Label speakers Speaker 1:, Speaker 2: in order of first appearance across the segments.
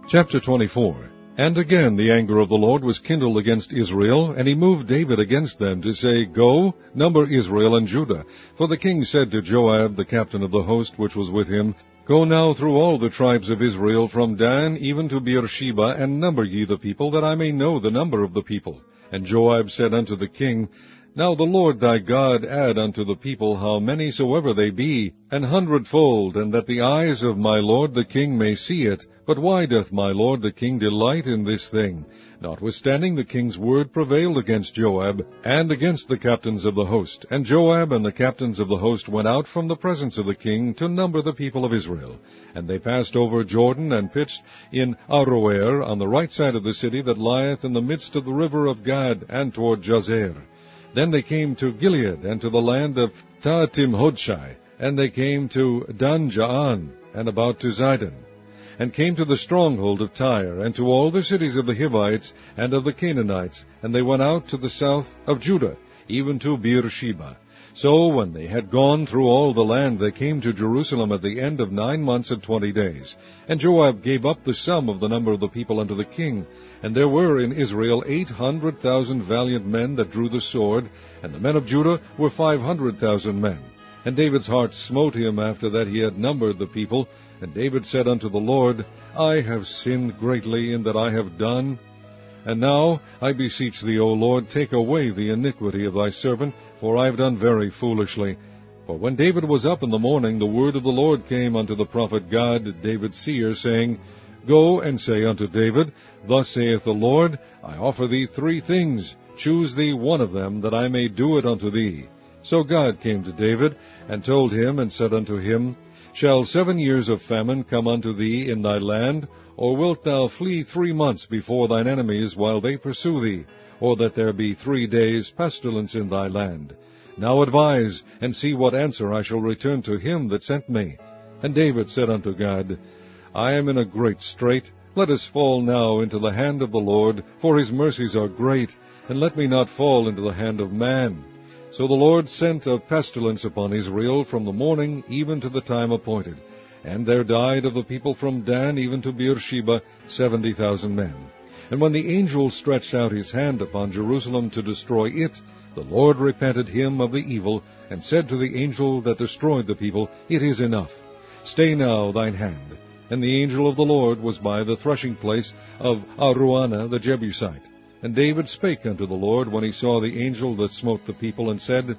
Speaker 1: Chapter 24. And again the anger of the Lord was kindled against Israel, and he moved David against them to say, Go, number Israel and Judah. For the king said to Joab, the captain of the host which was with him, Go now through all the tribes of Israel, from Dan even to Beersheba, and number ye the people, that I may know the number of the people. And Joab said unto the king, Now the Lord thy God add unto the people how many soever they be, 100-fold, and that the eyes of my lord the king may see it. But why doth my lord the king delight in this thing? Notwithstanding the king's word prevailed against Joab, and against the captains of the host. And Joab and the captains of the host went out from the presence of the king to number the people of Israel. And they passed over Jordan, and pitched in Aroer, on the right side of the city that lieth in the midst of the river of Gad, and toward Jazer. Then they came to Gilead, and to the land of Tahtim-Hodshai, and they came to Dan-Jaan, and about to Zidon, and came to the stronghold of Tyre, and to all the cities of the Hivites and of the Canaanites, and they went out to the south of Judah, even to Beersheba. So when they had gone through all the land, they came to Jerusalem at the end of 9 months and 20 days. And Joab gave up the sum of the number of the people unto the king. And there were in Israel 800,000 valiant men that drew the sword, and the men of Judah were 500,000 men. And David's heart smote him after that he had numbered the people. And David said unto the Lord, I have sinned greatly in that I have done. And now, I beseech thee, O Lord, take away the iniquity of thy servant, for I have done very foolishly. For when David was up in the morning, the word of the Lord came unto the prophet Gad, David's seer, saying, Go and say unto David, Thus saith the Lord, I offer thee 3 things. Choose thee one of them, that I may do it unto thee. So God came to David, and told him, and said unto him, Shall 7 years of famine come unto thee in thy land? Or wilt thou flee 3 months before thine enemies, while they pursue thee? Or that there be 3 days pestilence in thy land? Now advise, and see what answer I shall return to him that sent me. And David said unto God, I am in a great strait. Let us fall now into the hand of the Lord, for his mercies are great, and let me not fall into the hand of man. So the Lord sent a pestilence upon Israel from the morning even to the time appointed. And there died of the people from Dan even to Beersheba 70,000 men. And when the angel stretched out his hand upon Jerusalem to destroy it, the Lord repented him of the evil, and said to the angel that destroyed the people, It is enough. Stay now thine hand. And the angel of the Lord was by the threshing place of Araunah the Jebusite. And David spake unto the Lord when he saw the angel that smote the people, and said,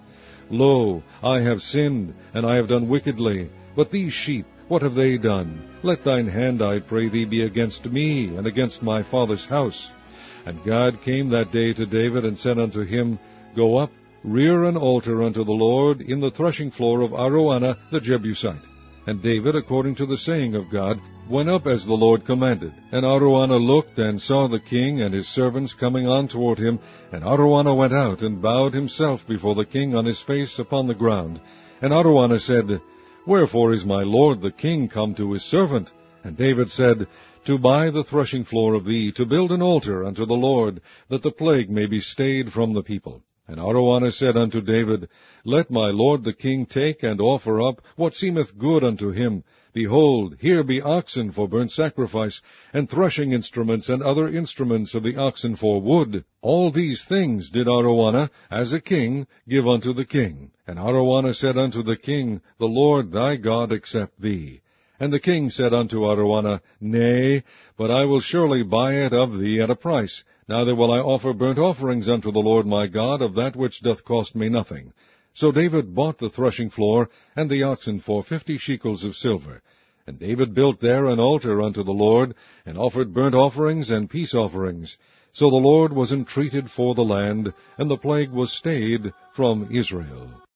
Speaker 1: Lo, I have sinned, and I have done wickedly. But these sheep, what have they done? Let thine hand, I pray thee, be against me, and against my father's house. And God came that day to David, and said unto him, Go up, rear an altar unto the Lord in the threshing floor of Araunah the Jebusite. And David, according to the saying of God, went up as the Lord commanded. And Araunah looked, and saw the king and his servants coming on toward him. And Araunah went out, and bowed himself before the king on his face upon the ground. And Araunah said, Wherefore is my lord the king come to his servant? And David said, To buy the threshing floor of thee, to build an altar unto the Lord, that the plague may be stayed from the people. And Araunah said unto David, Let my lord the king take and offer up what seemeth good unto him. Behold, here be oxen for burnt sacrifice, and threshing instruments, and other instruments of the oxen for wood. All these things did Araunah, as a king, give unto the king. And Araunah said unto the king, The Lord thy God accept thee. And the king said unto Araunah, Nay, but I will surely buy it of thee at a price. Neither will I offer burnt offerings unto the Lord my God of that which doth cost me nothing. So David bought the threshing floor and the oxen for 50 shekels of silver. And David built there an altar unto the Lord, and offered burnt offerings and peace offerings. So the Lord was entreated for the land, and the plague was stayed from Israel.